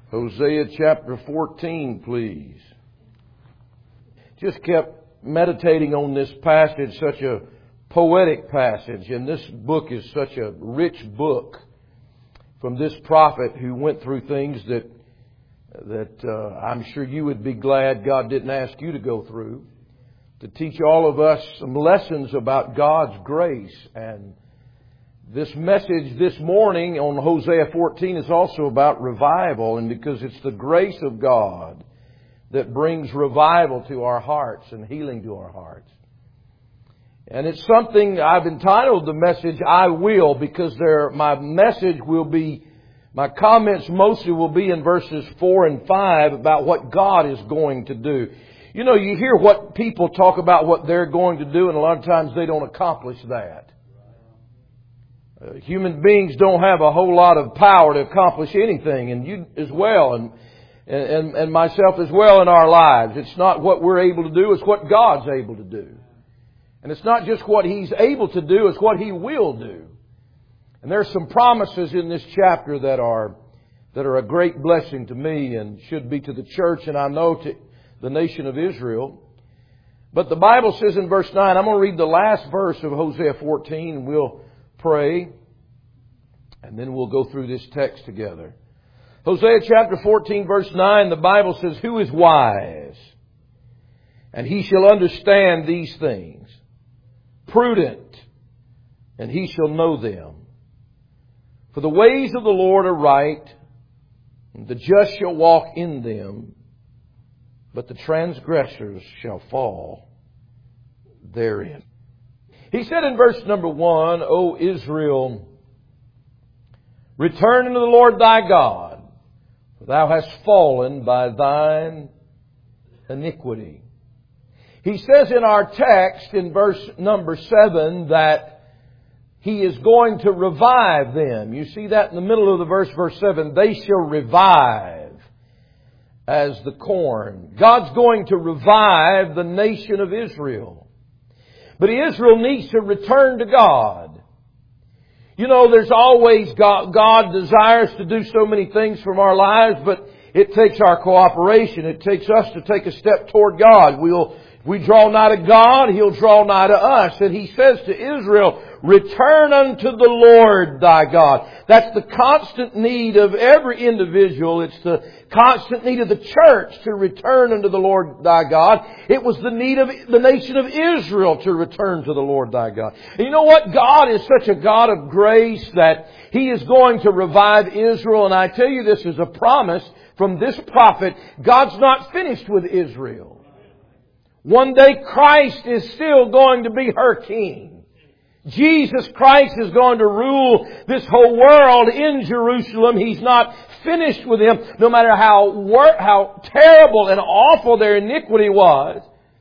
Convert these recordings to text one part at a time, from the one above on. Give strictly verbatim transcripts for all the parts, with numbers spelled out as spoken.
Hosea chapter fourteen, please. Just kept meditating on this passage, such a poetic passage, and this book is such a rich book from this prophet who went through things that that uh, I'm sure you would be glad God didn't ask you to go through, to teach all of us some lessons about God's grace. And this message this morning on Hosea fourteen is also about revival, and because it's the grace of God that brings revival to our hearts and healing to our hearts. And it's something I've entitled the message, I Will, because there, my message will be, my comments mostly will be in verses four and five about what God is going to do. You know, you hear what people talk about what they're going to do, and a lot of times they don't accomplish that. Uh, human beings don't have a whole lot of power to accomplish anything, and you as well, and, and, and myself as well in our lives. It's not what we're able to do, it's what God's able to do. And it's not just what He's able to do, it's what He will do. And there's some promises in this chapter that are, that are a great blessing to me and should be to the church, and I know to the nation of Israel. But the Bible says in verse nine, I'm going to read the last verse of Hosea fourteen, and we'll pray, and then we'll go through this text together. Hosea chapter fourteen, verse nine, the Bible says, Who is wise? And he shall understand these things. Prudent, and he shall know them. For the ways of the Lord are right, and the just shall walk in them, but the transgressors shall fall therein. He said in verse number one, O Israel, return unto the Lord thy God, for thou hast fallen by thine iniquity. He says in our text in verse number seven that He is going to revive them. You see that in the middle of the verse, verse seven. They shall revive as the corn. God's going to revive the nation of Israel. But Israel needs to return to God. You know, there's always God, God desires to do so many things from our lives, but it takes our cooperation. It takes us to take a step toward God. We'll We draw nigh to God, He'll draw nigh to us. And He says to Israel, return unto the Lord thy God. That's the constant need of every individual. It's the constant need of the church to return unto the Lord thy God. It was the need of the nation of Israel to return to the Lord thy God. And you know what? God is such a God of grace that He is going to revive Israel. And I tell you, this is a promise from this prophet. God's not finished with Israel. One day Christ is still going to be her king. Jesus Christ is going to rule this whole world in Jerusalem. He's not finished with them. No matter how wor- how terrible and awful their iniquity was,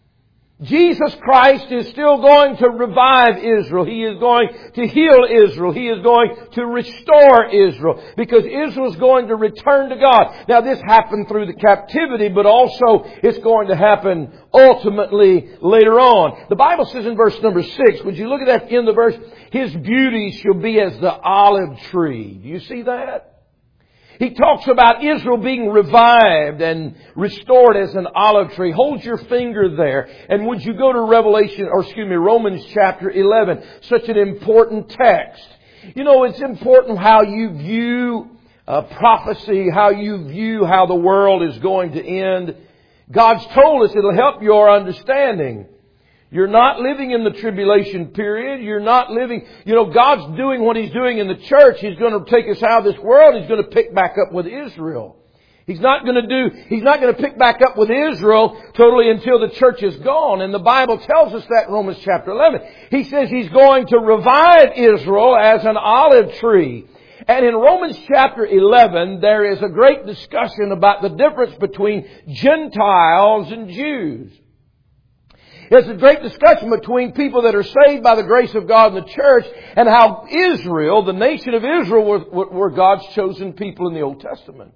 Jesus Christ is still going to revive Israel. He is going to heal Israel. He is going to restore Israel, because Israel is going to return to God. Now, this happened through the captivity, but also it's going to happen ultimately later on. The Bible says in verse number six, would you look at that in the verse? His beauty shall be as the olive tree. Do you see that? He talks about Israel being revived and restored as an olive tree. Hold your finger there. And would you go to Revelation, or excuse me, Romans chapter eleven. Such an important text. You know, it's important how you view uh, prophecy, how you view how the world is going to end. God's told us it'll help your understanding. You're not living in the tribulation period. You're not living... You know, God's doing what He's doing in the church. He's going to take us out of this world. He's going to pick back up with Israel. He's not going to do... He's not going to pick back up with Israel totally until the church is gone. And the Bible tells us that in Romans chapter eleven. He says He's going to revive Israel as an olive tree. And in Romans chapter eleven, there is a great discussion about the difference between Gentiles and Jews. There's a great discussion between people that are saved by the grace of God in the church, and how Israel, the nation of Israel, were, were God's chosen people in the Old Testament.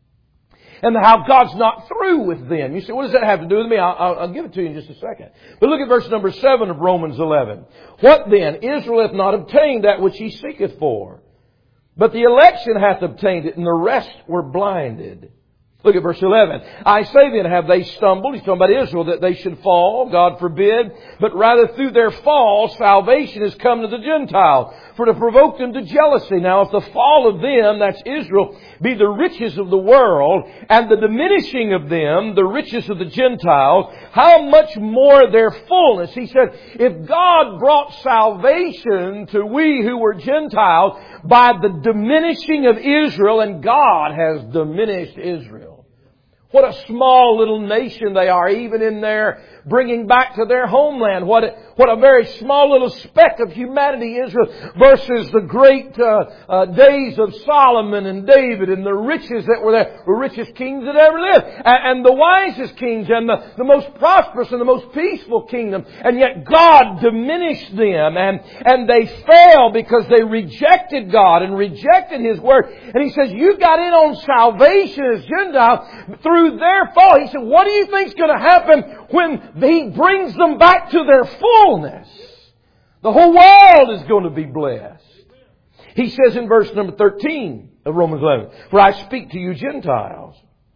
And how God's not through with them. You say, what does that have to do with me? I'll, I'll give it to you in just a second. But look at verse number seven of Romans eleven. What then? Israel hath not obtained that which he seeketh for. But the election hath obtained it, and the rest were blinded. Look at verse eleven. I say then, have they stumbled? He's talking about Israel, that they should fall. God forbid. But rather through their fall, salvation has come to the Gentiles, for to provoke them to jealousy. Now if the fall of them, that's Israel, be the riches of the world, and the diminishing of them, the riches of the Gentiles, how much more their fullness? He said, if God brought salvation to we who were Gentiles by the diminishing of Israel, and God has diminished Israel. What a small little nation they are, even in their bringing back to their homeland. What a, what a very small little speck of humanity Israel versus the great uh, uh, days of Solomon and David and the riches that were there, the richest kings that ever lived, and, and the wisest kings and the, the most prosperous and the most peaceful kingdom. And yet God diminished them, and, and they fell because they rejected God and rejected His Word. And He says, you got in on salvation as Gentiles through their fall. He said, what do you think's going to happen when He brings them back to their fullness? The whole world is going to be blessed. He says in verse number thirteen of Romans eleven, for I speak to you Gentiles.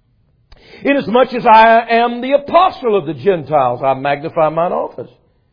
Inasmuch as I am the apostle of the Gentiles, I magnify mine office.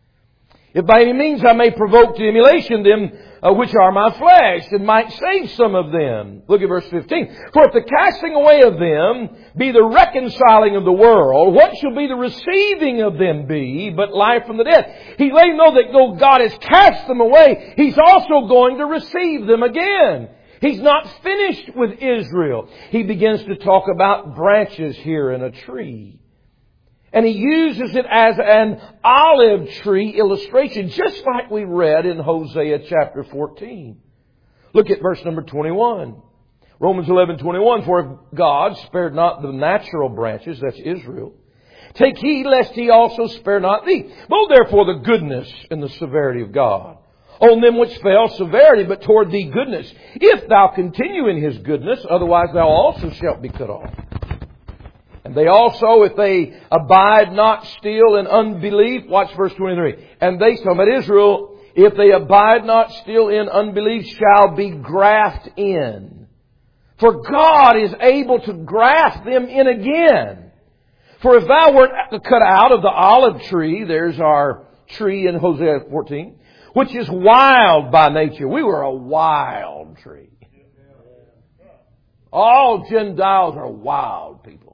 If by any means I may provoke to emulation them uh, which are my flesh, and might save some of them. Look at verse fifteen. For if the casting away of them be the reconciling of the world, what shall be the receiving of them be but life from the dead? He let him know that though God has cast them away, He's also going to receive them again. He's not finished with Israel. He begins to talk about branches here in a tree. And He uses it as an olive tree illustration, just like we read in Hosea chapter fourteen. Look at verse number twenty-one. Romans eleven twenty-one. For if God spared not the natural branches, that's Israel, take heed lest He also spare not thee. Know therefore the goodness and the severity of God. On them which fell, severity, but toward thee goodness. If thou continue in His goodness, otherwise thou also shalt be cut off. And they also, if they abide not still in unbelief, watch verse twenty-three. And they, talking about Israel, if they abide not still in unbelief, shall be grafted in. For God is able to graft them in again. For if thou wert cut out of the olive tree, there's our tree in Hosea fourteen, which is wild by nature. We were a wild tree. All Gentiles are wild people.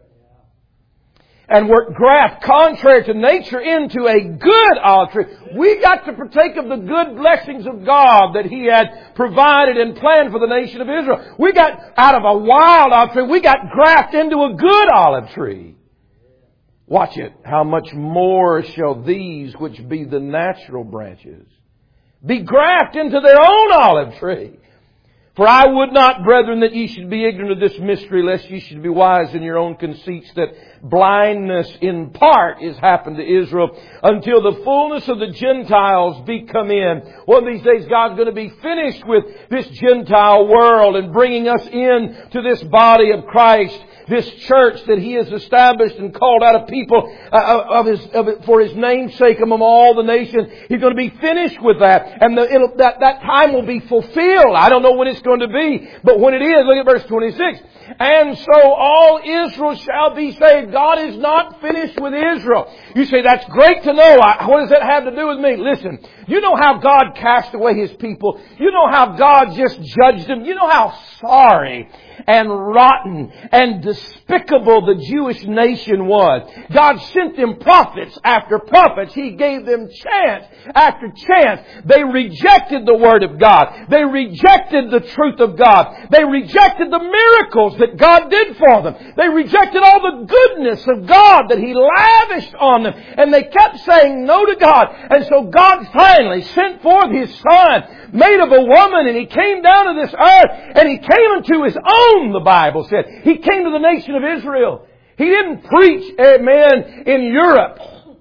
And were grafted contrary to nature into a good olive tree. We got to partake of the good blessings of God that He had provided and planned for the nation of Israel. We got out of a wild olive tree, we got grafted into a good olive tree. Watch it. How much more shall these, which be the natural branches, be grafted into their own olive tree? For I would not, brethren, that ye should be ignorant of this mystery, lest ye should be wise in your own conceits, that blindness in part is happened to Israel, until the fullness of the Gentiles be come in. One of these days God's going to be finished with this Gentile world and bringing us in to this body of Christ, this church that He has established and called out of people uh, of His, of it, for His name's sake among all the nations. He's going to be finished with that. And the, it'll, that, that time will be fulfilled. I don't know when it's going to be, but when it is, look at verse twenty-six. And so all Israel shall be saved. God is not finished with Israel. You say, that's great to know. What does that have to do with me? Listen, you know how God cast away His people. You know how God just judged them. You know how sorry and rotten and despicable the Jewish nation was. God sent them prophets after prophets. He gave them chance after chance. They rejected the Word of God. They rejected the truth of God. They rejected the miracles that God did for them. They rejected all the goodness of God that He lavished on them. And they kept saying no to God. And so God finally sent forth His Son, made of a woman, and He came down to this earth, and He came into His own, the Bible said. He came to the nation of Israel. He didn't preach, amen, in Europe.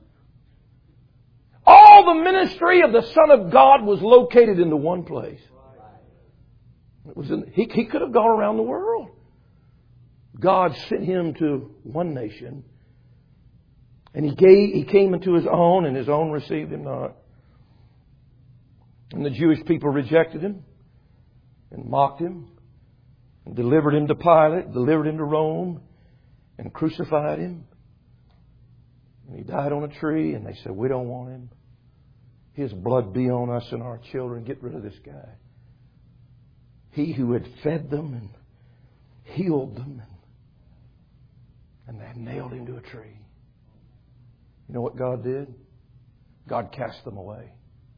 All the ministry of the Son of God was located into one place. It was in, he, he could have gone around the world. God sent Him to one nation. And He gave, He came into His own, and His own received Him not. And the Jewish people rejected Him and mocked Him and delivered Him to Pilate, delivered Him to Rome. and crucified Him. And He died on a tree, and they said, we don't want Him. His blood be on us and our children. Get rid of this guy. He who had fed them and healed them, and they nailed Him to a tree. You know what God did? God cast them away.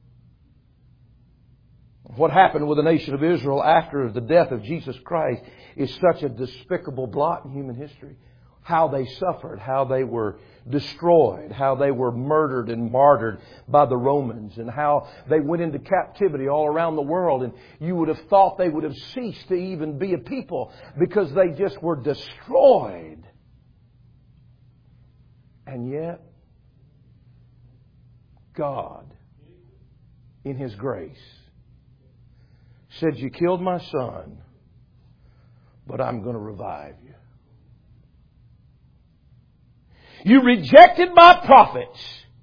What happened with the nation of Israel after the death of Jesus Christ is such a despicable blot in human history. How they suffered, how they were destroyed, how they were murdered and martyred by the Romans, and how they went into captivity all around the world. And you would have thought they would have ceased to even be a people because they just were destroyed. And yet, God, in His grace, said, you killed my son, but I'm going to revive you. You rejected my prophets.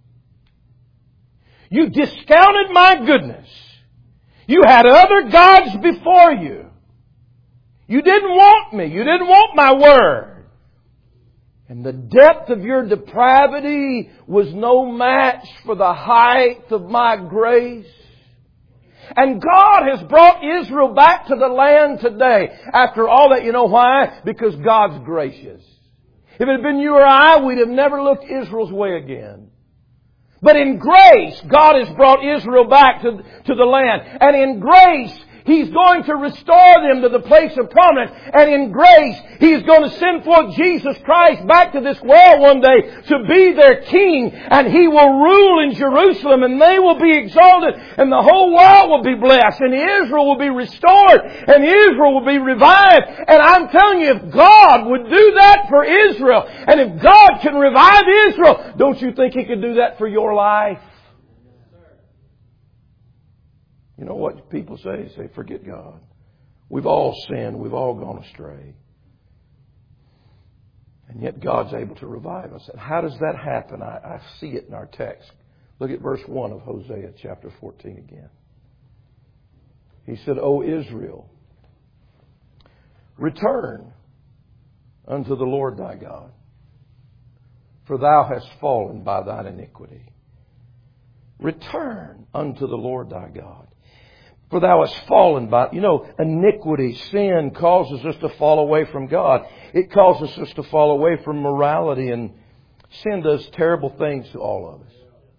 You discounted my goodness. You had other gods before you. You didn't want me. You didn't want my word. And the depth of your depravity was no match for the height of my grace. And God has brought Israel back to the land today. After all that, you know why? Because God's gracious. If it had been you or I, we'd have never looked Israel's way again. But in grace, God has brought Israel back to, to the land. And in grace, He's going to restore them to the place of prominence. And in grace, He's going to send forth Jesus Christ back to this world one day to be their King. And He will rule in Jerusalem, and they will be exalted, and the whole world will be blessed, and Israel will be restored, and Israel will be revived. And I'm telling you, if God would do that for Israel, and if God can revive Israel, don't you think He could do that for your life? You know what people say? They say, forget God. We've all sinned. We've all gone astray. And yet God's able to revive us. And how does that happen? I, I see it in our text. Look at verse one of Hosea chapter fourteen again. He said, O Israel, return unto the Lord thy God, for thou hast fallen by thine iniquity. Return unto the Lord thy God. For thou hast fallen by... You know, iniquity, sin causes us to fall away from God. It causes us to fall away from morality. And sin does terrible things to all of us.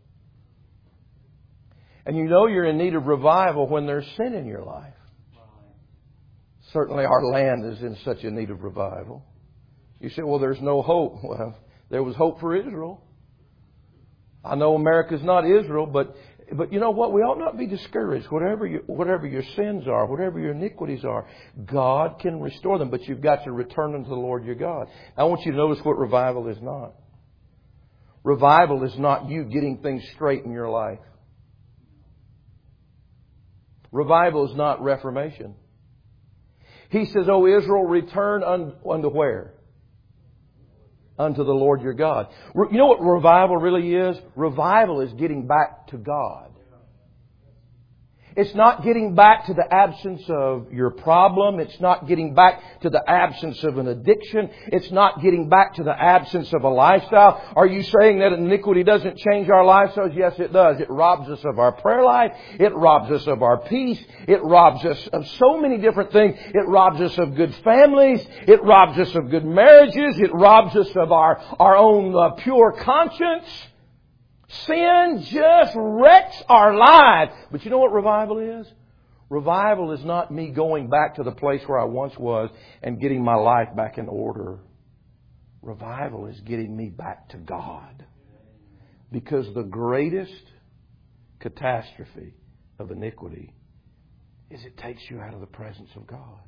And you know you're in need of revival when there's sin in your life. Certainly our land is in such a need of revival. You say, well, there's no hope. Well, there was hope for Israel. I know America's not Israel, but... But you know what? We ought not be discouraged. Whatever you, whatever your sins are, whatever your iniquities are, God can restore them. But you've got to return unto the Lord your God. I want you to notice what revival is not. Revival is not you getting things straight in your life. Revival is not reformation. He says, O Israel, return unto where? Unto the Lord your God. You know what revival really is? Revival is getting back to God. It's not getting back to the absence of your problem. It's not getting back to the absence of an addiction. It's not getting back to the absence of a lifestyle. Are you saying that iniquity doesn't change our lifestyles? Yes, it does. It robs us of our prayer life. It robs us of our peace. It robs us of so many different things. It robs us of good families. It robs us of good marriages. It robs us of our, our own uh, pure conscience. Sin just wrecks our lives. But you know what revival is? Revival is not me going back to the place where I once was and getting my life back in order. Revival is getting me back to God. Because the greatest catastrophe of iniquity is it takes you out of the presence of God.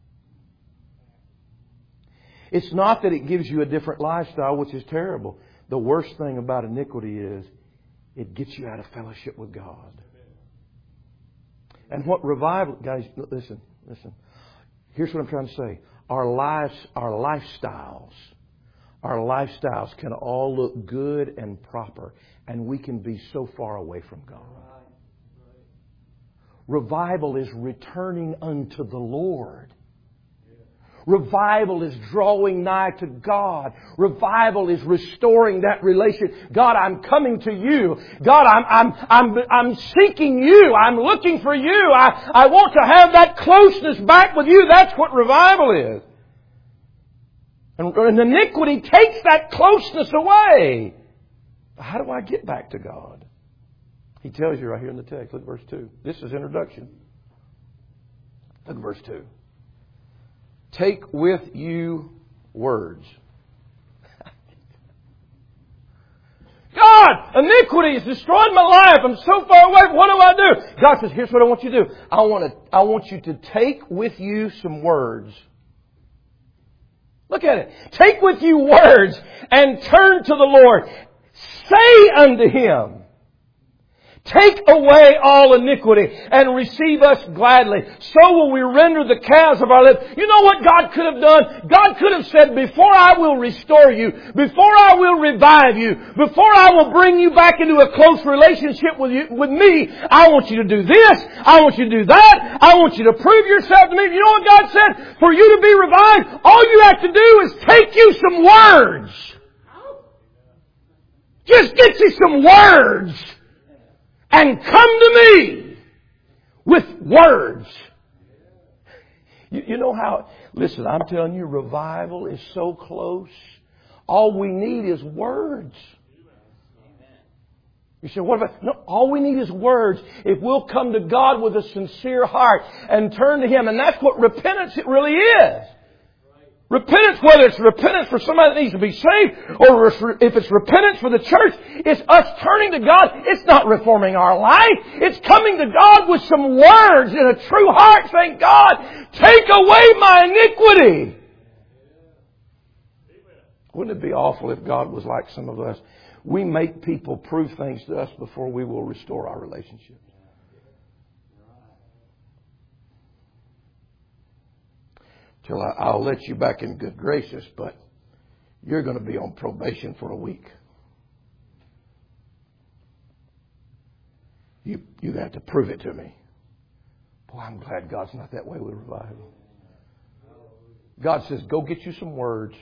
It's not that it gives you a different lifestyle, which is terrible. The worst thing about iniquity is it gets you out of fellowship with God. And what revival... Guys, listen, listen. Here's what I'm trying to say. Our lives, our lifestyles, our lifestyles can all look good and proper, and we can be so far away from God. Revival is returning unto the Lord. Revival is drawing nigh to God. Revival is restoring that relation. God, I'm coming to You. God, I'm, I'm, I'm, I'm seeking You. I'm looking for You. I, I want to have that closeness back with You. That's what revival is. And, and iniquity takes that closeness away. How do I get back to God? He tells you right here in the text. Look at verse two. This is introduction. Look at verse two. Take with you words. God, iniquity has destroyed my life. I'm so far away. What do I do? God says, here's what I want you to do. I want to, I want you to take with you some words. Look at it. Take with you words and turn to the Lord. Say unto Him, take away all iniquity and receive us gladly. So will we render the calves of our lips. You know what God could have done? God could have said, before I will restore you, before I will revive you, before I will bring you back into a close relationship with you, with me, I want you to do this. I want you to do that. I want you to prove yourself to me. You know what God said? For you to be revived, all you have to do is take you some words. Just get you some words. And come to me with words. You, you know how, listen, I'm telling you, revival is so close. All we need is words. You say, what about, no, all we need is words. If we'll come to God with a sincere heart and turn to Him. And that's what repentance it really is. Repentance, whether it's repentance for somebody that needs to be saved, or if it's repentance for the church, it's us turning to God. It's not reforming our life. It's coming to God with some words in a true heart saying, God, take away my iniquity. Wouldn't it be awful if God was like some of us? We make people prove things to us before we will restore our relationships. Till I, I'll let you back in good graces, but you're going to be on probation for a week. You you have to prove it to me. Boy, I'm glad God's not that way with revival. God says, go get you some words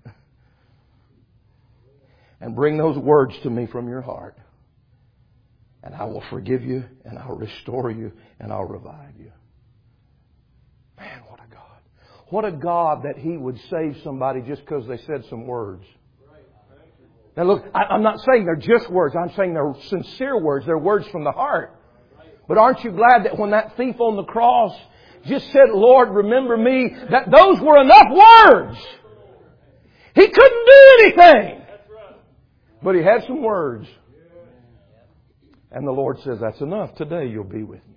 and bring those words to me from your heart. And I will forgive you and I'll restore you and I'll revive you. Man, what a God. What a God that He would save somebody just because they said some words. Now look, I, I'm not saying they're just words. I'm saying they're sincere words. They're words from the heart. But aren't you glad that when that thief on the cross just said, Lord, remember me, that those were enough words. He couldn't do anything. But he had some words. And the Lord says, that's enough. Today you'll be with me.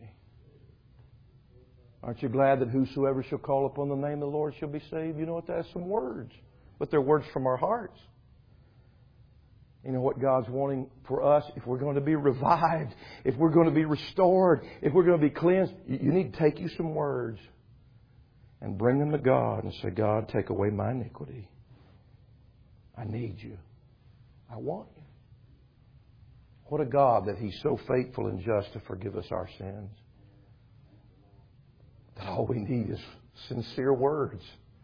Aren't you glad that whosoever shall call upon the name of the Lord shall be saved? You know what? That's some words. But they're words from our hearts. You know what God's wanting for us? If we're going to be revived, if we're going to be restored, if we're going to be cleansed, you need to take you some words and bring them to God and say, God, take away my iniquity. I need you. I want you. What a God that He's so faithful and just to forgive us our sins. That all we need is sincere words.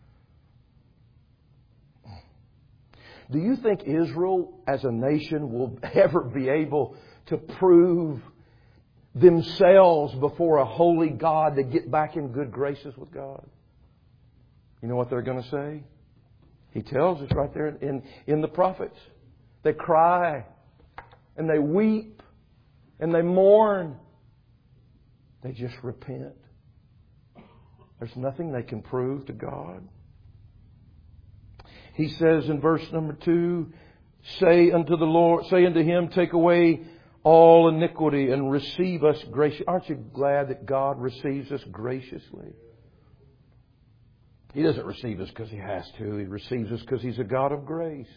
Do you think Israel as a nation will ever be able to prove themselves before a holy God to get back in good graces with God? You know what they're going to say? He tells us right there in, in the prophets. They cry and they weep and they mourn. They just repent. There's nothing they can prove to God. He says in verse number two, say unto the Lord, say unto Him, take away all iniquity and receive us graciously. Aren't you glad that God receives us graciously? He doesn't receive us because He has to. He receives us because He's a God of grace.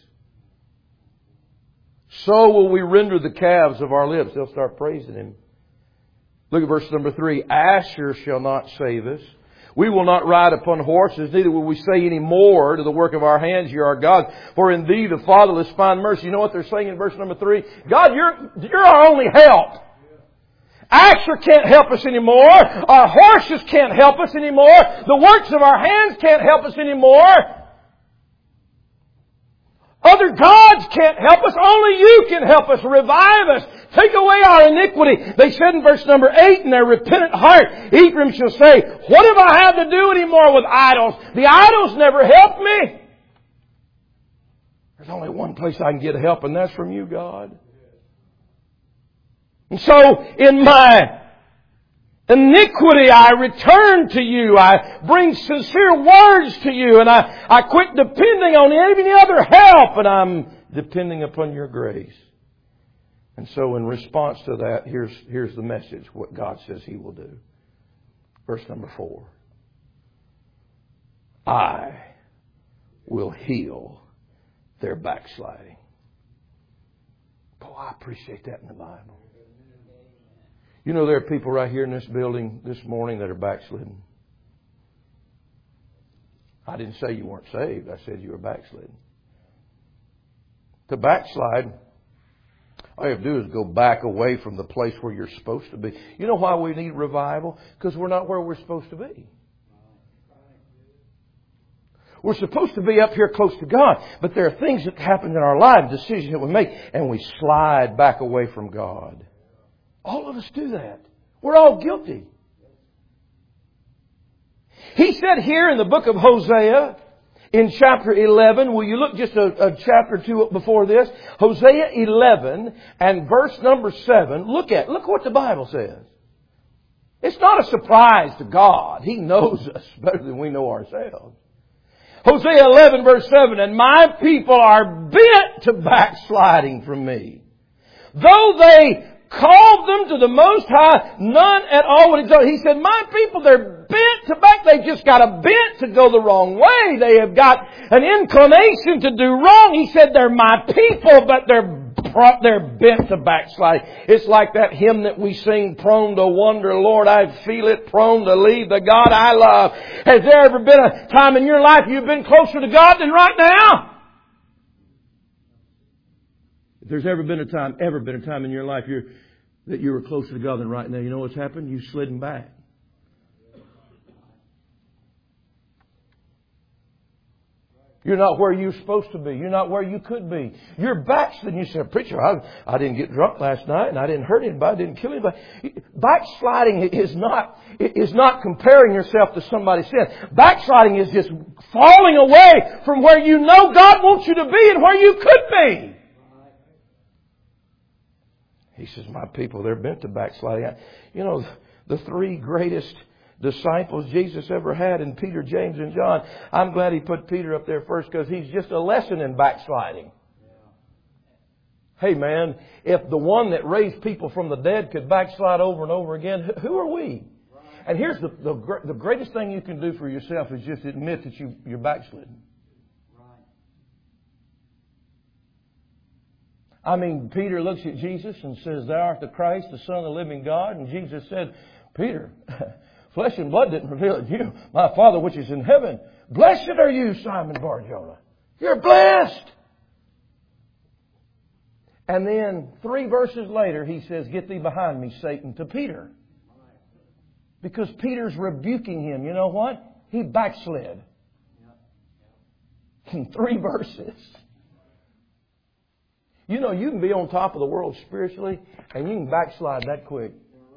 So will we render the calves of our lips. They'll start praising Him. Look at verse number three. Asher shall not save us. We will not ride upon horses, neither will we say any more to the work of our hands, you are our God. For in Thee the fatherless find mercy. You know what they're saying in verse number three? God, you're, you're our only help. Asher can't help us anymore. Our horses can't help us anymore. The works of our hands can't help us anymore. Other gods can't help us. Only You can help us. Revive us. Take away our iniquity. They said in verse number eight, in their repentant heart, Ephraim shall say, what have I had to do anymore with idols? The idols never helped me. There's only one place I can get help, and that's from You, God. And so, in my iniquity, I return to You. I bring sincere words to You, and I, I quit depending on any other help, and I'm depending upon Your grace. And so in response to that, here's, here's the message, what God says He will do. Verse number four. I will heal their backsliding. Oh, I appreciate that in the Bible. You know, there are people right here in this building this morning that are backslidden. I didn't say you weren't saved. I said you were backslidden. To backslide, all you have to do is go back away from the place where you're supposed to be. You know why we need revival? Because we're not where we're supposed to be. We're supposed to be up here close to God. But there are things that happen in our life, decisions that we make, and we slide back away from God. All of us do that. We're all guilty. He said here in the book of Hosea, in chapter eleven, will you look just a, a chapter or two before this? Hosea eleven and verse number seven. Look at, look what the Bible says. It's not a surprise to God. He knows us better than we know ourselves. Hosea eleven verse seven, and my people are bent to backsliding from Me. Though they called them to the Most High, none at all would exalt. He said, my people, they're bent to back. They've just got a bent to go the wrong way. They have got an inclination to do wrong. He said, they're my people, but they're they're bent to backslide. It's like that hymn that we sing, prone to wander, Lord, I feel it, prone to leave the God I love. Has there ever been a time in your life you've been closer to God than right now? If there's ever been a time, ever been a time in your life you're, that you were closer to God than right now, you know what's happened? You've slidden back. You're not where you're supposed to be. You're not where you could be. You're backsliding. You said, preacher, I, I didn't get drunk last night and I didn't hurt anybody, I didn't kill anybody. Backsliding is not, is not comparing yourself to somebody's sin. Backsliding is just falling away from where you know God wants you to be and where you could be. He says, my people, they're bent to backsliding. You know, the three greatest disciples Jesus ever had in Peter, James, and John. I'm glad He put Peter up there first because he's just a lesson in backsliding. Hey man, if the one that raised people from the dead could backslide over and over again, who are we? And here's the, the, the greatest thing you can do for yourself is just admit that you, you're backslidden. I mean, Peter looks at Jesus and says, thou art the Christ, the Son of the living God. And Jesus said, Peter, flesh and blood didn't reveal it to you. My Father which is in heaven. Blessed are you, Simon Bar-Jonah. You're blessed. And then three verses later, He says, get thee behind me, Satan, to Peter. Because Peter's rebuking him. You know what? He backslid. In three verses. You know, you can be on top of the world spiritually, and you can backslide that quick.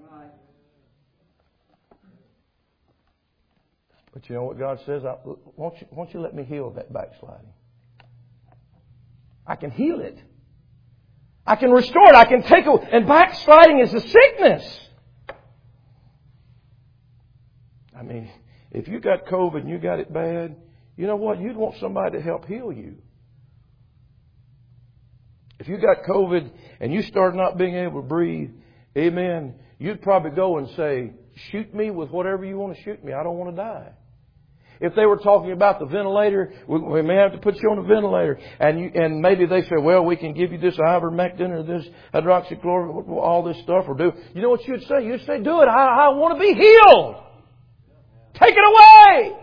But you know what God says? I, won't, you, won't you let me heal that backsliding? I can heal it. I can restore it. I can take it. And backsliding is a sickness. I mean, if you got COVID and you got it bad, you know what? You'd want somebody to help heal you. If you got COVID and you start not being able to breathe, amen, you'd probably go and say, shoot me with whatever you want to shoot me. I don't want to die. If they were talking about the ventilator, we, we may have to put you on a ventilator. And you, and maybe they say, well, we can give you this ivermectin or this hydroxychloroquine, all this stuff, or do. You know what you'd say? You'd say, do it. I, I want to be healed. Take it away.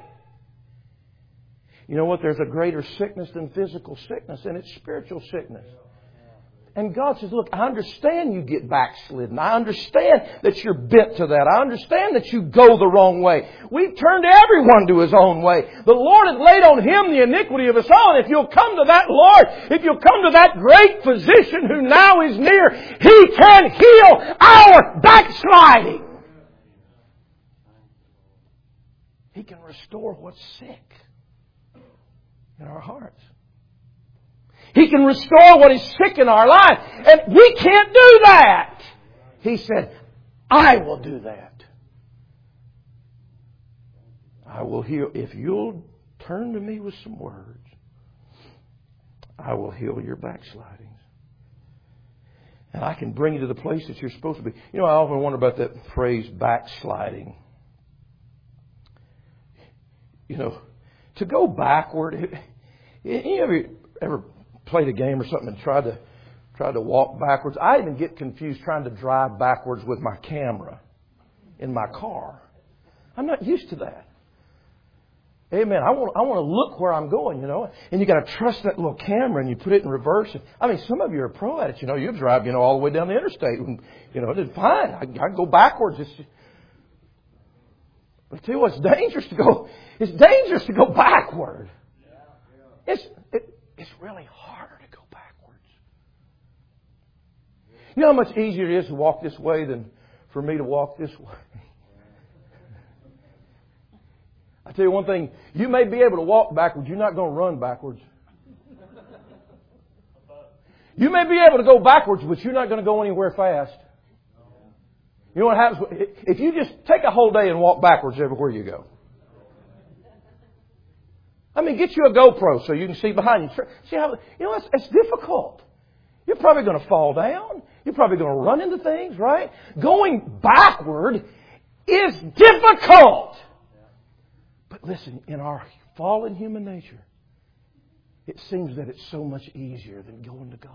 You know what? There's a greater sickness than physical sickness, and it's spiritual sickness. And God says, look, I understand you get backslidden. I understand that you're bent to that. I understand that you go the wrong way. We've turned everyone to his own way. The Lord has laid on him the iniquity of us all. And if you'll come to that Lord, if you'll come to that great physician who now is near, He can heal our backsliding. He can restore what's sick in our hearts. He can restore what is sick in our life. And we can't do that. He said, I will do that. I will heal. If you'll turn to me with some words, I will heal your backslidings. And I can bring you to the place that you're supposed to be. You know, I often wonder about that phrase, backsliding. You know, to go backward. You ever, ever played a game or something and tried to tried to walk backwards? I even get confused trying to drive backwards with my camera in my car. I'm not used to that. Amen. I want I want to look where I'm going, you know. And you got to trust that little camera, and you put it in reverse. I mean, some of you are pro at it. You know, you drive, you know, all the way down the interstate, and you know, it's fine. I, I can go backwards. It's just, but I tell you what, it's dangerous to go. It's dangerous to go backward. It's it, it's really harder to go backwards. You know how much easier it is to walk this way than for me to walk this way? I tell you one thing, you may be able to walk backwards, you're not going to run backwards. You may be able to go backwards, but you're not going to go anywhere fast. You know what happens? If you just take a whole day and walk backwards everywhere you go. I mean, get you a GoPro so you can see behind you. See how, you know, it's, it's difficult. You're probably going to fall down. You're probably going to run into things, right? Going backward is difficult. But listen, in our fallen human nature, it seems that it's so much easier than going to God.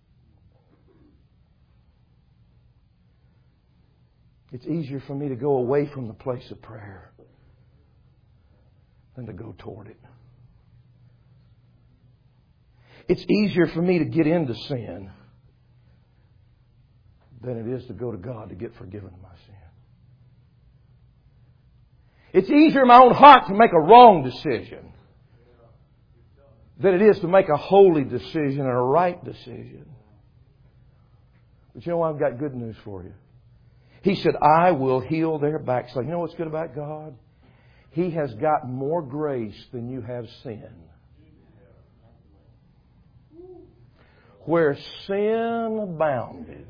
It's easier for me to go away from the place of prayer than to go toward it. It's easier for me to get into sin than it is to go to God to get forgiven of my sin. It's easier in my own heart to make a wrong decision than it is to make a holy decision and a right decision. But you know what? I've got good news for you. He said, I will heal their backsliding. You know what's good about God? He has got more grace than you have sin. Where sin abounded,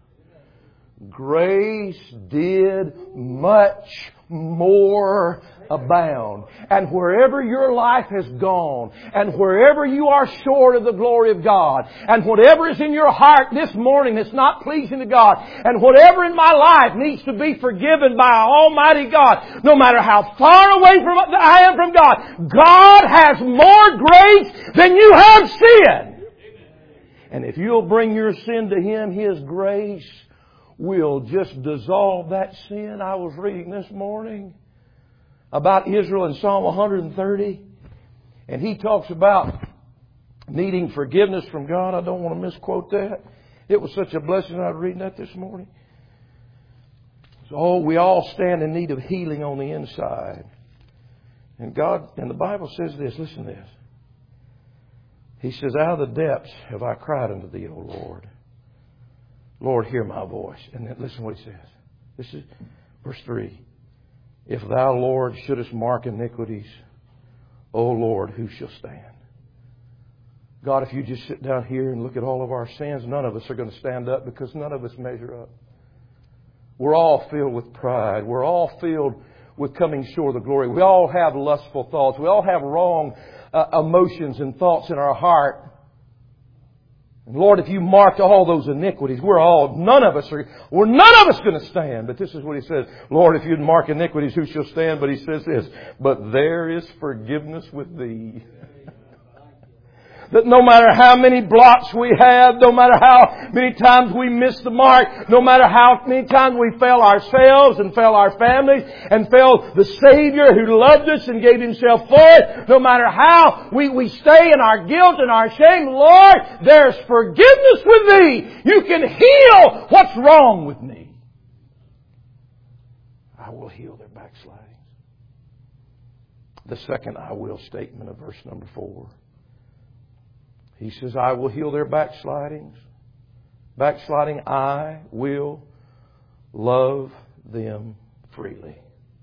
grace did much more abound. And wherever your life has gone, and wherever you are short of the glory of God, and whatever is in your heart this morning that's not pleasing to God, and whatever in my life needs to be forgiven by Almighty God, no matter how far away from I am from God, God has more grace than you have sin. And if you'll bring your sin to Him, His grace will just dissolve that sin. I was reading this morning about Israel in Psalm one thirty. And he talks about needing forgiveness from God. I don't want to misquote that. It was such a blessing. I was reading that this morning. So we all stand in need of healing on the inside. And God, and the Bible says this. Listen to this. He says, out of the depths have I cried unto Thee, O Lord. Lord, hear my voice. And then listen to what He says. This is verse three. If Thou, Lord, shouldest mark iniquities, O Lord, who shall stand? God, if you just sit down here and look at all of our sins, none of us are going to stand up because none of us measure up. We're all filled with pride. We're all filled with coming short of the glory. We all have lustful thoughts. We all have wrong uh, emotions and thoughts in our heart. And Lord, if you marked all those iniquities, we're all, none of us are, we're none of us going to stand. But this is what He says. Lord, if you'd mark iniquities, who shall stand? But He says this, but there is forgiveness with Thee. that no matter how many blocks we have, no matter how many times we miss the mark, no matter how many times we fail ourselves and fail our families and fail the Savior who loved us and gave Himself for us, no matter how we, we stay in our guilt and our shame, Lord, there's forgiveness with Thee. You can heal what's wrong with me. I will heal their backslidings. The second I will statement of verse number four. He says, I will heal their backslidings. Backsliding, I will love them freely.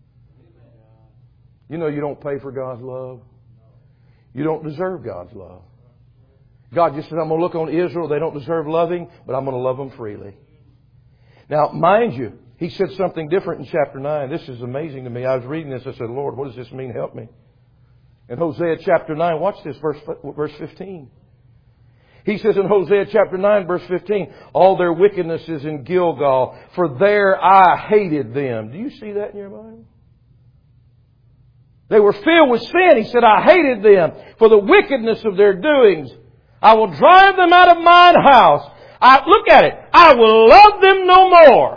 You know you don't pay for God's love. You don't deserve God's love. God just says, I'm going to look on Israel. They don't deserve loving, but I'm going to love them freely. Now, mind you, He said something different in chapter nine. This is amazing to me. I was reading this. I said, Lord, what does this mean? Help me. In Hosea chapter nine, watch this, verse, verse fifteen. He says in Hosea chapter nine, verse fifteen, all their wickedness is in Gilgal, for there I hated them. Do you see that in your Bible? They were filled with sin. He said, I hated them for the wickedness of their doings. I will drive them out of mine house. I, look at it. I will love them no more.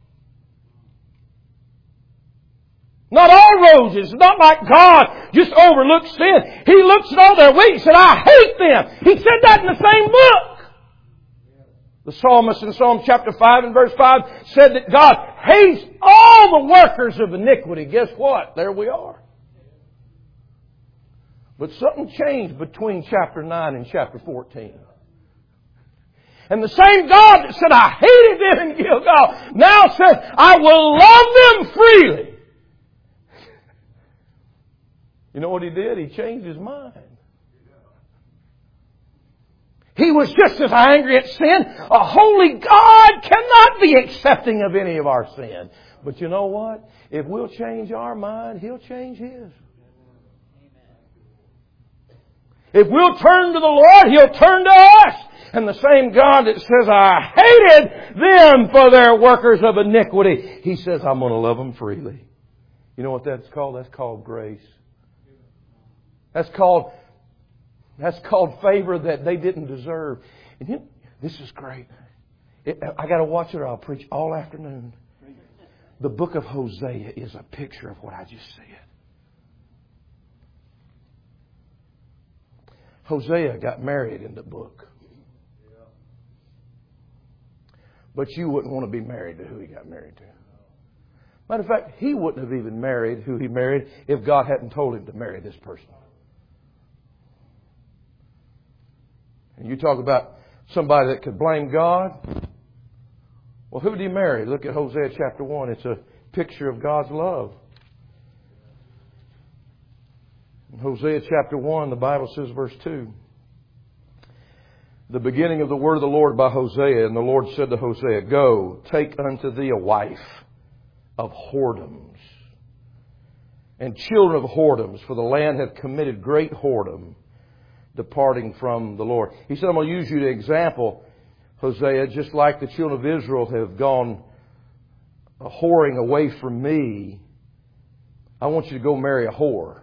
Not all roses. Not like God just overlooks sin. He looks at all their ways. He said, I hate them. He said that in the same book. The psalmist in Psalm chapter five and verse five said that God hates all the workers of iniquity. Guess what? There we are. But something changed between chapter nine and chapter fourteen. And the same God that said, I hated them in Gilgal, now says, I will love them freely. You know what He did? He changed His mind. He was just as angry at sin. A holy God cannot be accepting of any of our sin. But you know what? If we'll change our mind, He'll change His. If we'll turn to the Lord, He'll turn to us. And the same God that says, I hated them for their workers of iniquity, He says, I'm going to love them freely. You know what that's called? That's called grace. That's called, that's called favor that they didn't deserve. And you, this is great. It, I got to watch it or I'll preach all afternoon. The book of Hosea is a picture of what I just said. Hosea got married in the book. But you wouldn't want to be married to who he got married to. Matter of fact, he wouldn't have even married who he married if God hadn't told him to marry this person. And you talk about somebody that could blame God. Well, who did he marry? Look at Hosea chapter one. It's a picture of God's love. In Hosea chapter one, the Bible says, verse two. The beginning of the word of the Lord by Hosea. And the Lord said to Hosea, Go, take unto thee a wife of whoredoms and children of whoredoms, for the land hath committed great whoredom, departing from the Lord. He said, I'm going to use you as an example, Hosea, just like the children of Israel have gone a whoring away from me. I want you to go marry a whore.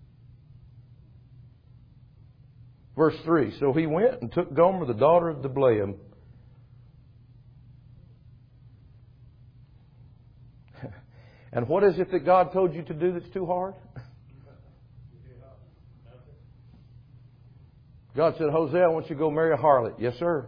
Verse three, so he went and took Gomer, the daughter of Diblaim. And what is it that God told you to do that's too hard? God said, Hosea, I want you to go marry a harlot. Yes, sir.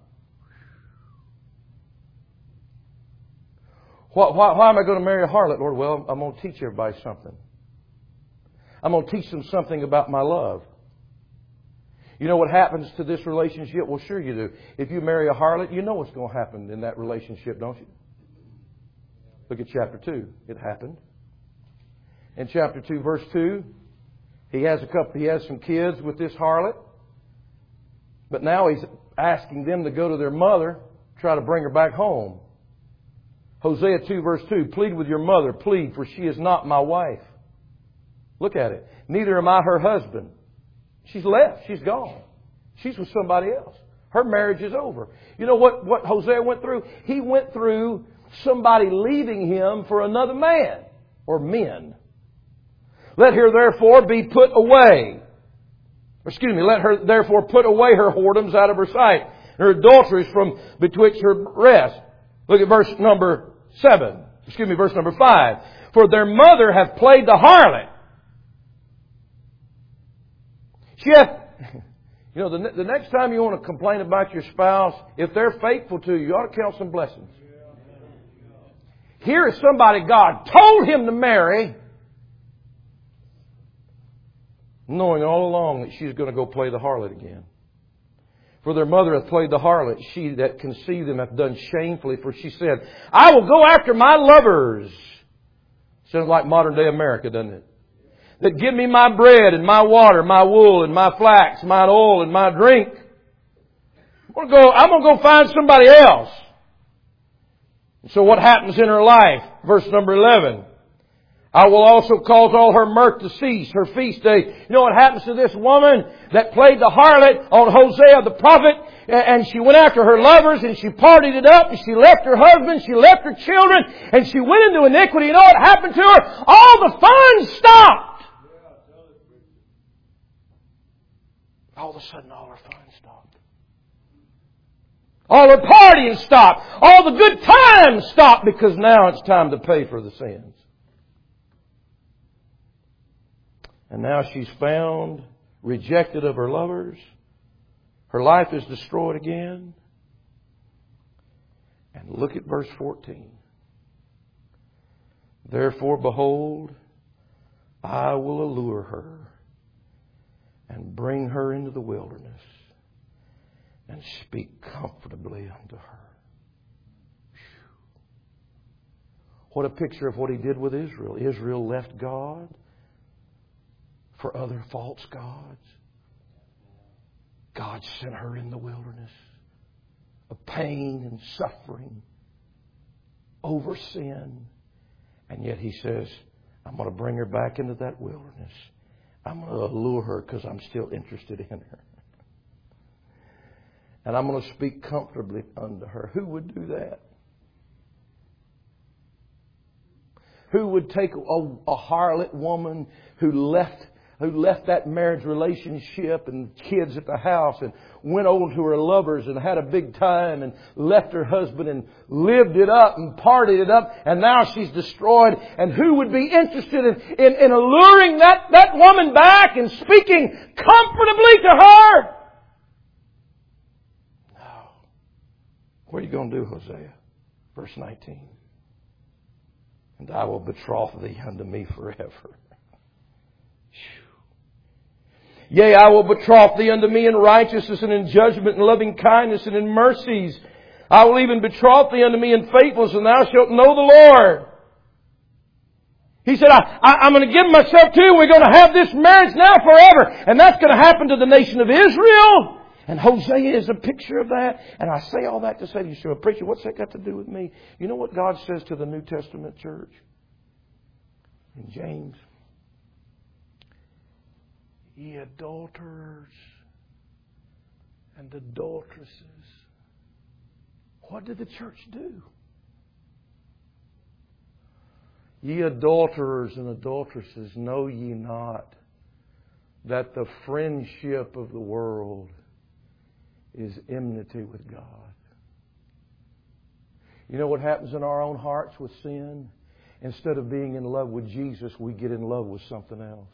Why, why, why am I going to marry a harlot, Lord? Well, I'm going to teach everybody something. I'm going to teach them something about my love. You know what happens to this relationship? Well, sure you do. If you marry a harlot, you know what's going to happen in that relationship, don't you? Look at chapter two. It happened. In chapter two, verse two, he has a couple, he has some kids with this harlot. But now he's asking them to go to their mother, try to bring her back home. Hosea two, verse two, plead with your mother, plead, for she is not my wife. Look at it. Neither am I her husband. She's left. She's gone. She's with somebody else. Her marriage is over. You know what, what Hosea went through? He went through somebody leaving him for another man or men. Let her therefore be put away. Excuse me, let her therefore put away her whoredoms out of her sight, and her adulteries from betwixt her breasts. Look at verse number seven. Excuse me, verse number five. For their mother hath played the harlot. She hath, you know, the, the next time you want to complain about your spouse, if they're faithful to you, you ought to count some blessings. Here is somebody God told him to marry, knowing all along that she's going to go play the harlot again. For their mother hath played the harlot, she that conceived them hath done shamefully. For she said, I will go after my lovers. Sounds like modern day America, doesn't it? That give me my bread and my water, my wool and my flax, my oil and my drink. I'm going to go, I'm going to go find somebody else. So what happens in her life? Verse number eleven. I will also cause all her mirth to cease, her feast days. You know what happens to this woman that played the harlot on Hosea the prophet, and she went after her lovers, and she partied it up, and she left her husband, she left her children, and she went into iniquity. You know what happened to her? All the fun stopped. All of a sudden, all her fun stopped. All her partying stopped. All the good times stopped, because now it's time to pay for the sins. And now she's found rejected of her lovers. Her life is destroyed again. And look at verse fourteen. Therefore, behold, I will allure her and bring her into the wilderness and speak comfortably unto her. Whew. What a picture of what he did with Israel. Israel left God for other false gods. God sent her in the wilderness of pain and suffering over sin. And yet he says, I'm going to bring her back into that wilderness. I'm going to allure her because I'm still interested in her. And I'm going to speak comfortably unto her. Who would do that? Who would take a, a harlot woman who left who left that marriage relationship and kids at the house and went over to her lovers and had a big time and left her husband and lived it up and partied it up, and now she's destroyed? And who would be interested in, in, in alluring that, that woman back and speaking comfortably to her? No. What are you going to do, Hosea? Verse nineteen. And I will betroth thee unto me forever. Yea, I will betroth thee unto me in righteousness and in judgment and loving kindness and in mercies. I will even betroth thee unto me in faithfulness, and thou shalt know the Lord. He said, I, I, I'm going to give myself to you. We're going to have this marriage now forever. And that's going to happen to the nation of Israel. And Hosea is a picture of that. And I say all that to say to you, so preacher, what's that got to do with me? You know what God says to the New Testament church? In James. Ye adulterers and adulteresses. What did the church do? Ye adulterers and adulteresses, know ye not that the friendship of the world is enmity with God? You know what happens in our own hearts with sin? Instead of being in love with Jesus, we get in love with something else.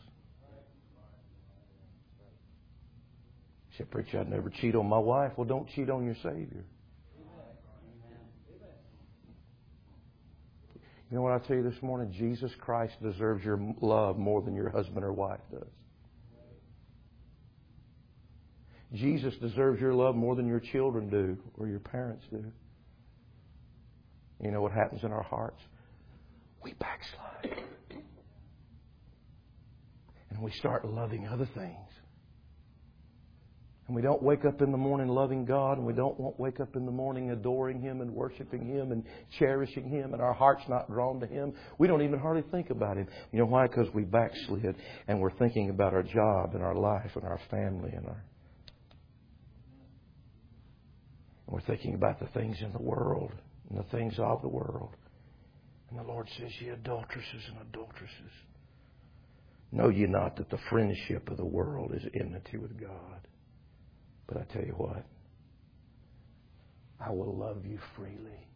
You say, preacher, I'd never cheat on my wife. Well, don't cheat on your Savior. You know what I tell you this morning? Jesus Christ deserves your love more than your husband or wife does. Jesus deserves your love more than your children do or your parents do. You know what happens in our hearts? We backslide. And we start loving other things. And we don't wake up in the morning loving God, and we don't wake up in the morning adoring Him and worshiping Him and cherishing Him, and our heart's not drawn to Him. We don't even hardly think about Him. You know why? Because we backslid, and we're thinking about our job and our life and our family and our... And we're thinking about the things in the world and the things of the world. And the Lord says, ye adulteresses and adulteresses, Know ye not that the friendship of the world is enmity with God? But I tell you what, I will love you freely.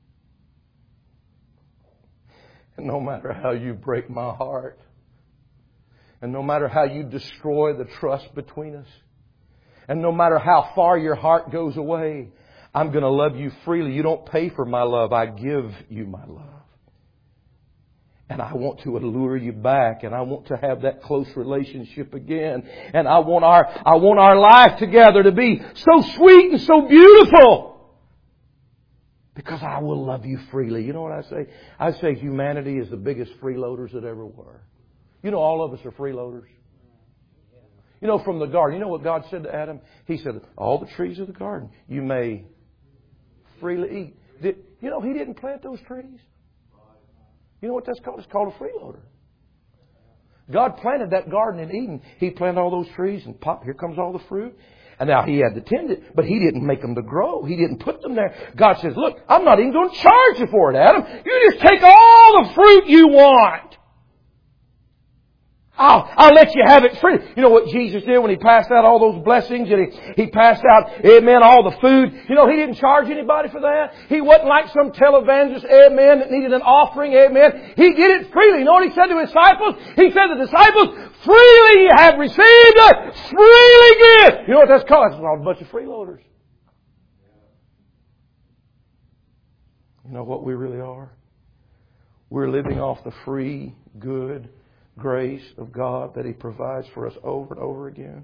And no matter how you break my heart, and no matter how you destroy the trust between us, and no matter how far your heart goes away, I'm going to love you freely. You don't pay for my love. I give you my love. And I want to allure you back, and I want to have that close relationship again. And I want our, I want our life together to be so sweet and so beautiful. Because I will love you freely. You know what I say? I say humanity is the biggest freeloaders that ever were. You know, all of us are freeloaders. You know, from the garden, you know what God said to Adam? He said, all the trees of the garden you may freely eat. Did, you know, He didn't plant those trees. You know what that's called? It's called a freeloader. God planted that garden in Eden. He planted all those trees and pop, here comes all the fruit. And now He had to tend it, but He didn't make them to grow. He didn't put them there. God says, look, I'm not even going to charge you for it, Adam. You just take all the fruit you want. I'll, I'll let you have it free. You know what Jesus did when He passed out all those blessings and He, he passed out, amen, all the food. You know, He didn't charge anybody for that. He wasn't like some televangelist, amen, that needed an offering, amen. He did it freely. You know what He said to His disciples? He said to the disciples, freely ye have received, freely give. You know what that's called? That's called a bunch of freeloaders. You know what we really are? We're living off the free, good grace of God that He provides for us over and over again.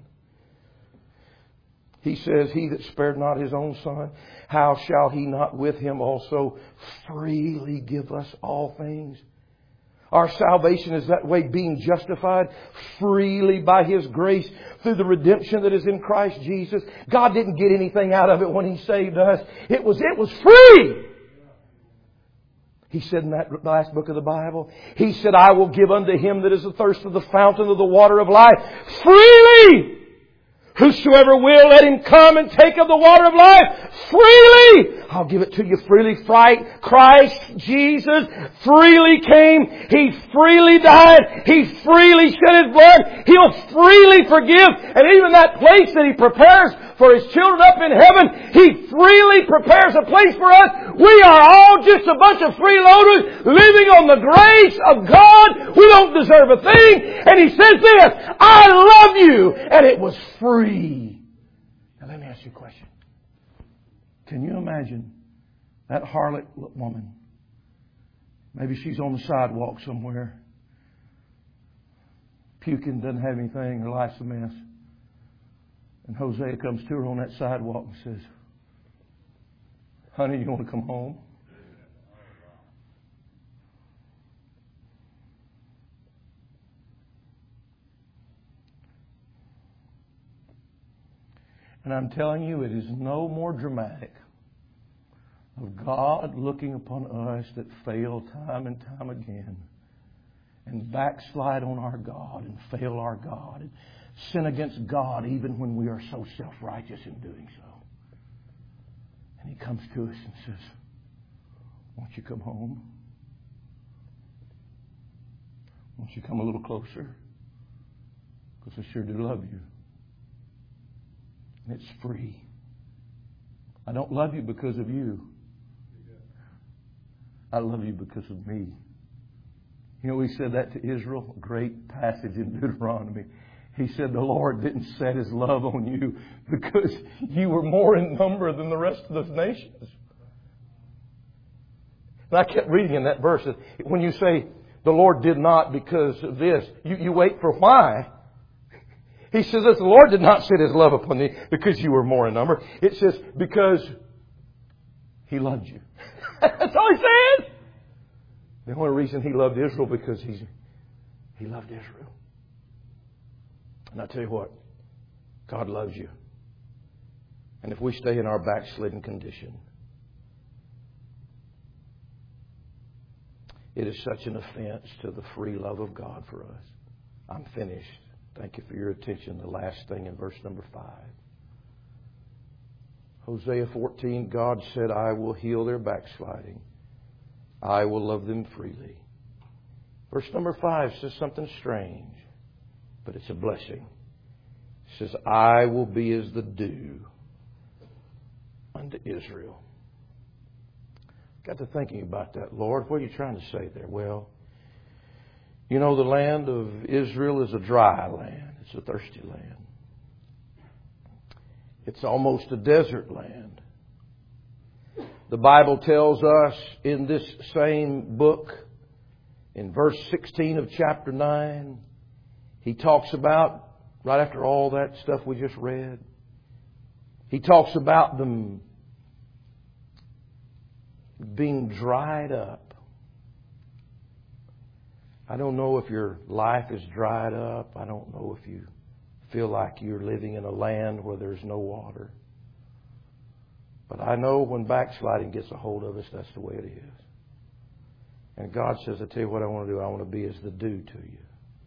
He says, He that spared not His own Son, how shall He not with Him also freely give us all things? Our salvation is that way, being justified freely by His grace through the redemption that is in Christ Jesus. God didn't get anything out of it when He saved us. It was, it was free. He said in that last book of the Bible, He said, I will give unto him that is athirst of the fountain of the water of life freely. Whosoever will, let him come and take of the water of life freely. I'll give it to you freely. Christ Jesus freely came. He freely died. He freely shed His blood. He'll freely forgive. And even that place that He prepares for His children up in heaven, He freely prepares a place for us. We are all just a bunch of freeloaders living on the grace of God. We don't deserve a thing. And He says this, I love you. And it was free. Now let me ask you a question. Can you imagine that harlot woman? Maybe she's on the sidewalk somewhere. Puking, doesn't have anything, her life's a mess. And Hosea comes to her on that sidewalk and says, honey, you want to come home? And I'm telling you, it is no more dramatic of God looking upon us that fail time and time again and backslide on our God and fail our God and sin against God even when we are so self-righteous in doing so. And He comes to us and says, won't you come home? Won't you come a little closer? Because I sure do love you. And it's free. I don't love you because of you. I love you because of me. You know, He said that to Israel. A great passage in Deuteronomy. He said the Lord didn't set His love on you because you were more in number than the rest of those nations. And I kept reading in that verse. When you say the Lord did not because of this, you, you wait for why. He says that the Lord did not set His love upon thee because you were more in number. It says because He loved you. That's all He said. The only reason He loved Israel because He's, He loved Israel. And I tell you what, God loves you. And if we stay in our backslidden condition, it is such an offense to the free love of God for us. I'm finished. Thank you for your attention. The last thing in verse number five. Hosea fourteen, God said, I will heal their backsliding. I will love them freely. Verse number five says something strange. but it's a blessing. It says, I will be as the dew unto Israel. Got to thinking about that. Lord, what are you trying to say there? Well, you know, the land of Israel is a dry land. It's a thirsty land. It's almost a desert land. The Bible tells us in this same book, in verse sixteen of chapter nine, He talks about, right after all that stuff we just read, He talks about them being dried up. I don't know if your life is dried up. I don't know if you feel like you're living in a land where there's no water. But I know when backsliding gets a hold of us, that's the way it is. And God says, I tell you what I want to do. I want to be as the dew to you.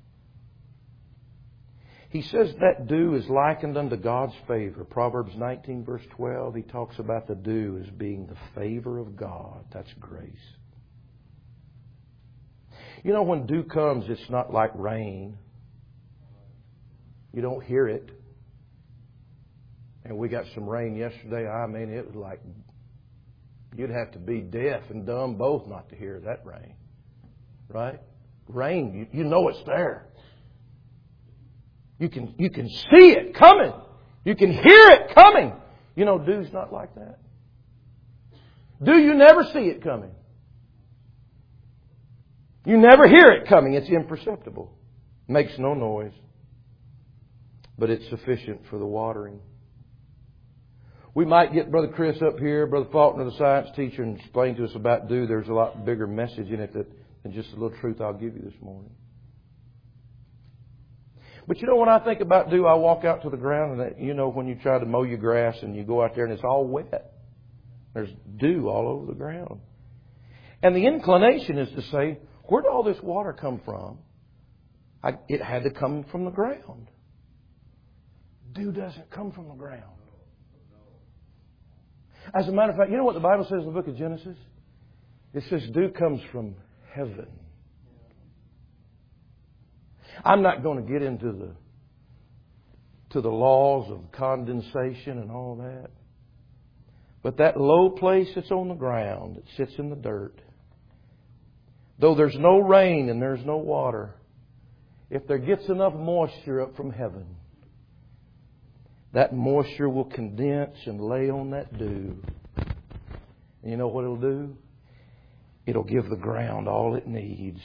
He says that dew is likened unto God's favor. Proverbs nineteen verse twelve, he talks about the dew as being the favor of God. That's grace. You know, when dew comes, it's not like rain. You don't hear it. And we got some rain yesterday. I mean, it was like you'd have to be deaf and dumb both not to hear that rain. Right? Rain, you, you know it's there. You can, you can see it coming. You can hear it coming. You know, dew's not like that. Dew, you never see it coming. You never hear it coming. It's imperceptible. Makes no noise. But it's sufficient for the watering. We might get Brother Chris up here, Brother Faulkner, the science teacher, and explain to us about dew. There's a lot bigger message in it than just a little truth I'll give you this morning. But you know, when I think about dew, I walk out to the ground, and you know, when you try to mow your grass and you go out there and it's all wet. There's dew all over the ground. And the inclination is to say, where did all this water come from? I, it had to come from the ground. Dew doesn't come from the ground. As a matter of fact, you know what the Bible says in the book of Genesis? It says dew comes from heaven. I'm not going to get into the to the laws of condensation and all that. But that low place that's on the ground, that sits in the dirt, though there's no rain and there's no water, if there gets enough moisture up from heaven, that moisture will condense and lay on that dew. And you know what it'll do? It'll give the ground all it needs.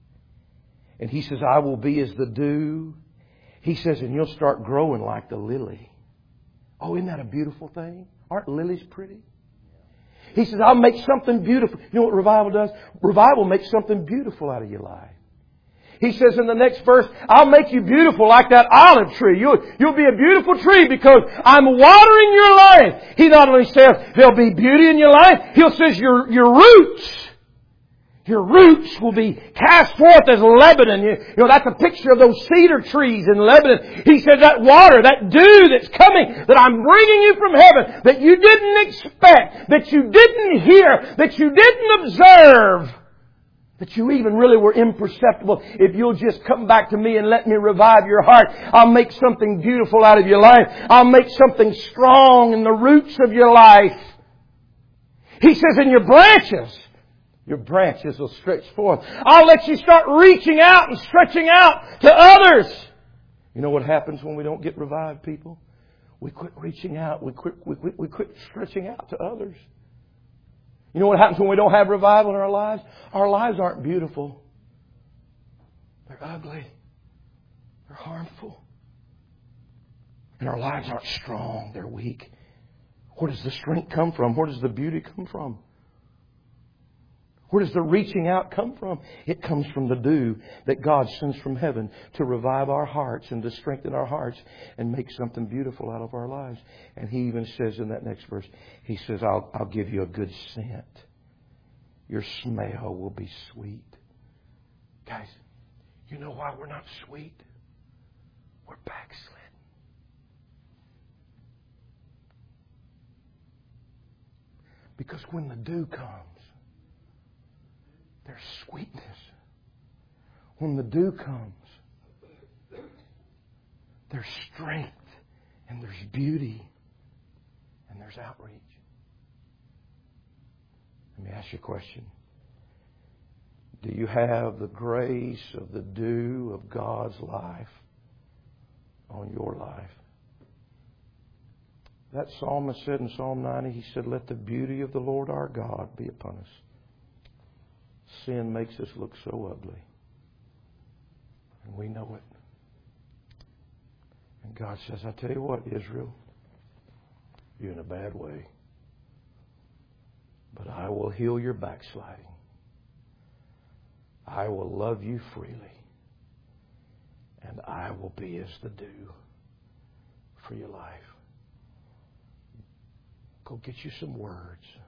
And He says, I will be as the dew. He says, and you'll start growing like the lily. Oh, isn't that a beautiful thing? Aren't lilies pretty? He says, I'll make something beautiful. You know what revival does? Revival makes something beautiful out of your life. He says in the next verse, I'll make you beautiful like that olive tree. You'll, you'll be a beautiful tree because I'm watering your life. He not only says there'll be beauty in your life, He'll says your, your roots, your roots will be cast forth as Lebanon. You, you know, that's a picture of those cedar trees in Lebanon. He says that water, that dew that's coming, that I'm bringing you from heaven, that you didn't expect, that you didn't hear, that you didn't observe, that you even really were imperceptible. If you'll just come back to me and let me revive your heart, I'll make something beautiful out of your life. I'll make something strong in the roots of your life. He says, in your branches, your branches will stretch forth. I'll let you start reaching out and stretching out to others. You know what happens when we don't get revived, people? We quit reaching out. We quit, we quit, we quit stretching out to others. You know what happens when we don't have revival in our lives? Our lives aren't beautiful. They're ugly. They're harmful. And our lives aren't strong. They're weak. Where does the strength come from? Where does the beauty come from? Where does the reaching out come from? It comes from the dew that God sends from heaven to revive our hearts and to strengthen our hearts and make something beautiful out of our lives. And He even says in that next verse, He says, I'll, I'll give you a good scent. Your smell will be sweet. Guys, you know why we're not sweet? We're backslidden. Because when the dew comes, there's sweetness. When the dew comes, There's strength and there's beauty and there's outreach. Let me ask you a question. Do you have the grace of the dew of God's life on your life? That psalmist said in Psalm ninety, he said, let the beauty of the Lord our God be upon us. Sin makes us look so ugly. And we know it. And God says, I tell you what, Israel, you're in a bad way. But I will heal your backsliding. I will love you freely. And I will be as the dew for your life. Go get you some words.